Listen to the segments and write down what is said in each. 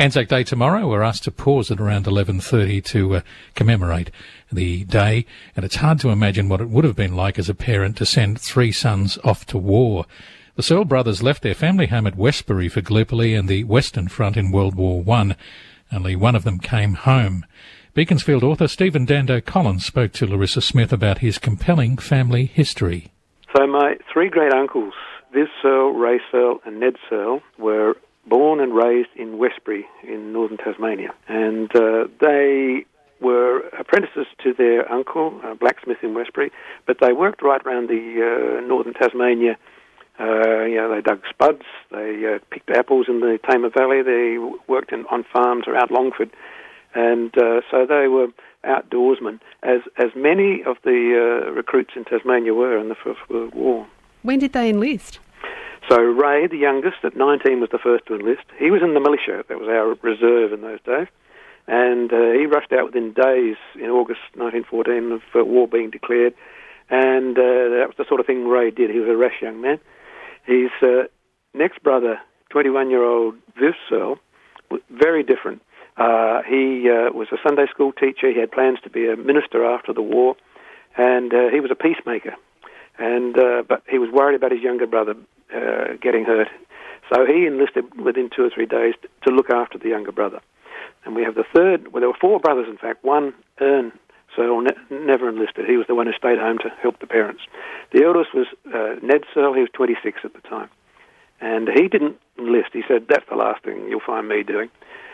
Anzac Day tomorrow. We're asked to pause at around 11:30 to commemorate the day, and it's hard to imagine what it would have been like as a parent to send three sons off to war. The Searle brothers left their family home at Westbury for Gallipoli and the Western Front in World War I. Only one of them came home. Beaconsfield author Stephen Dando Collins spoke to Larissa Smith about his compelling family history. So my three great-uncles, Viv Searle, Ray Searle and Ned Searle, were born and raised in Westbury in northern Tasmania. And they were apprentices to their uncle, a blacksmith in Westbury, but they worked right around the northern Tasmania. They dug spuds, they picked apples in the Tamar Valley, they worked on farms around Longford, and so they were outdoorsmen, as many of the recruits in Tasmania were in the First World War. When did they enlist? So Ray, the youngest, at 19 was the first to enlist. He was in the militia, that was our reserve in those days, and he rushed out within days in August 1914 of war being declared, and that was the sort of thing Ray did. He was a rash young man. His next brother, 21-year-old Viv Searle, was very different. He was a Sunday school teacher. He had plans to be a minister after the war, and he was a peacemaker. But he was worried about his younger brother getting hurt. So he enlisted within 2 or 3 days to look after the younger brother. And we have the third, well, there were 4 brothers, in fact. One, Ern Searle, never enlisted. He was the one who stayed home to help the parents. The eldest was Ned Searle. He was 26 at the time. And he didn't enlist. He said, that's the last thing you'll find me doing.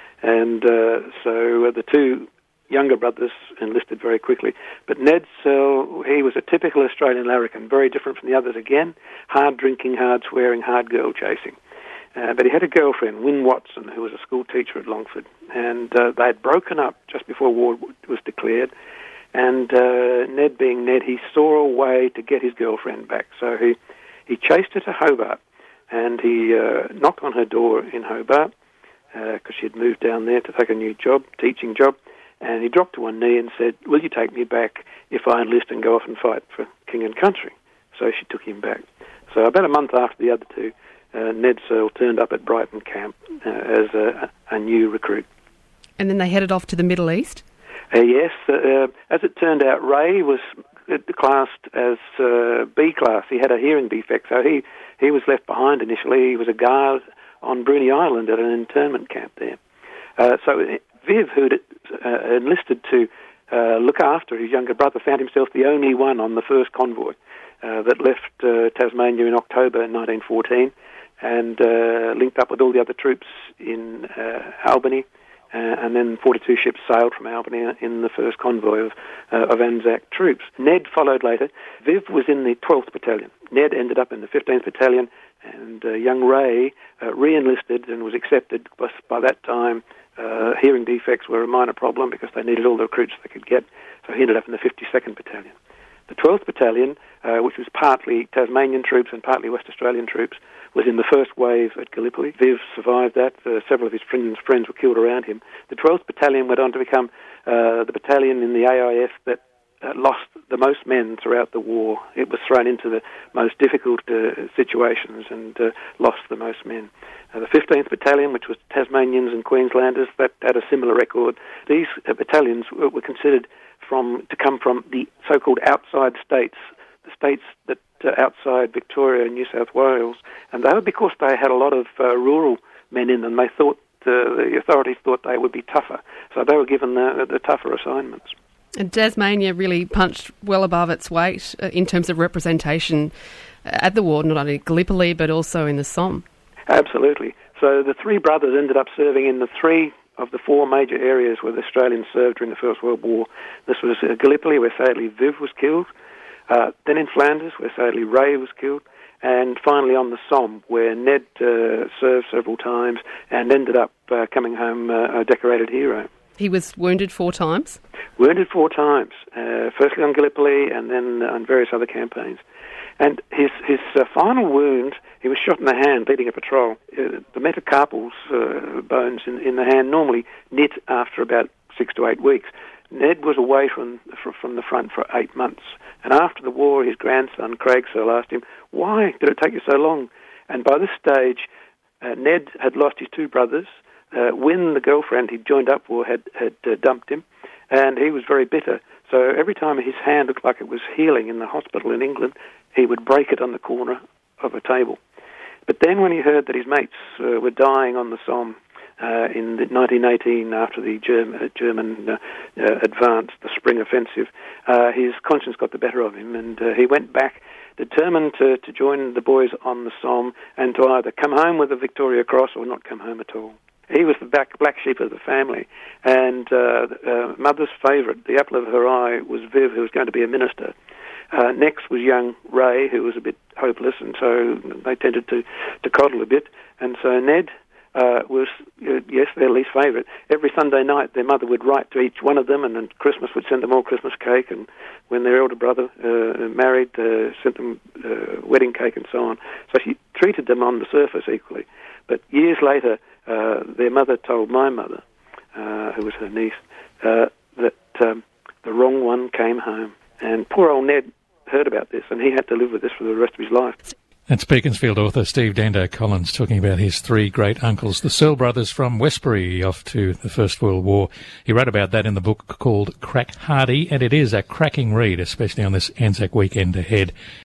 And so the 2 younger brothers enlisted very quickly. But Ned Searle, he was a typical Australian larrikin, very different from the others again. Hard drinking, hard swearing, hard girl chasing. But he had a girlfriend, Wynne Watson, who was a school teacher at Longford. And they had broken up just before war was declared. And Ned being Ned, he saw a way to get his girlfriend back. So he chased her to Hobart, and he knocked on her door in Hobart because she had moved down there to take a new job, teaching job. And he dropped to one knee and said, will you take me back if I enlist and go off and fight for king and country? So she took him back. So about a month after the other 2, Ned Searle turned up at Brighton Camp as a new recruit. And then they headed off to the Middle East? Yes. As it turned out, Ray was classed as B class. He had a hearing defect, so he was left behind initially. He was a guard on Bruny Island at an internment camp there. So Viv, who'd enlisted to look after his younger brother, found himself the only one on the first convoy that left Tasmania in October 1914 and linked up with all the other troops in Albany. And then 42 ships sailed from Albany in the first convoy of Anzac troops. Ned followed later. Viv was in the 12th Battalion. Ned ended up in the 15th Battalion, and young Ray re-enlisted and was accepted. By that time, hearing defects were a minor problem because they needed all the recruits they could get, so he ended up in the 52nd Battalion. The 12th Battalion, which was partly Tasmanian troops and partly West Australian troops, was in the first wave at Gallipoli. Viv survived that. Several of his friends were killed around him. The 12th Battalion went on to become the battalion in the AIF that lost the most men throughout the war. It was thrown into the most difficult situations and lost the most men. The 15th Battalion, which was Tasmanians and Queenslanders, that had a similar record. These battalions were considered to come from the so-called outside states, the states that outside Victoria and New South Wales, and they were because they had a lot of rural men in them. They thought the authorities thought they would be tougher, so they were given the tougher assignments. And Tasmania really punched well above its weight in terms of representation at the war, not only Gallipoli but also in the Somme. Absolutely. So the 3 brothers ended up serving in the 3 of the 4 major areas where the Australians served during the First World War. This was Gallipoli, where sadly Viv was killed, then in Flanders, where sadly Ray was killed, and finally on the Somme, where Ned served several times and ended up coming home a decorated hero. He was wounded 4 times? Wounded 4 times, firstly on Gallipoli and then on various other campaigns. And his final wound, he was shot in the hand leading a patrol. The metacarpals bones in the hand normally knit after about 6 to 8 weeks. Ned was away from the front for 8 months. And after the war, his grandson, Craig Searle, asked him, why did it take you so long? And by this stage, Ned had lost his 2 brothers. when the girlfriend he'd joined up for had dumped him, and he was very bitter. So every time his hand looked like it was healing in the hospital in England, he would break it on the corner of a table. But then when he heard that his mates were dying on the Somme in 1918 after the German advance, the Spring Offensive, his conscience got the better of him, and he went back determined to join the boys on the Somme and to either come home with the Victoria Cross or not come home at all. He was the black sheep of the family, and Mother's favourite, the apple of her eye, was Viv, who was going to be a minister. Next was young Ray, who was a bit hopeless, and so they tended to coddle a bit. And so Ned was, yes, their least favourite. Every Sunday night, their mother would write to each one of them, and then Christmas would send them all Christmas cake, and when their elder brother married, sent them wedding cake and so on. So she treated them on the surface equally. But years later, their mother told my mother, who was her niece, that the wrong one came home. And poor old Ned heard about this, and he had to live with this for the rest of his life. That's Beaconsfield author Steve Dando Collins talking about his three great uncles, the Searle brothers from Westbury, off to the First World War. He wrote about that in the book called Crack Hardy, and it is a cracking read, especially on this Anzac weekend ahead.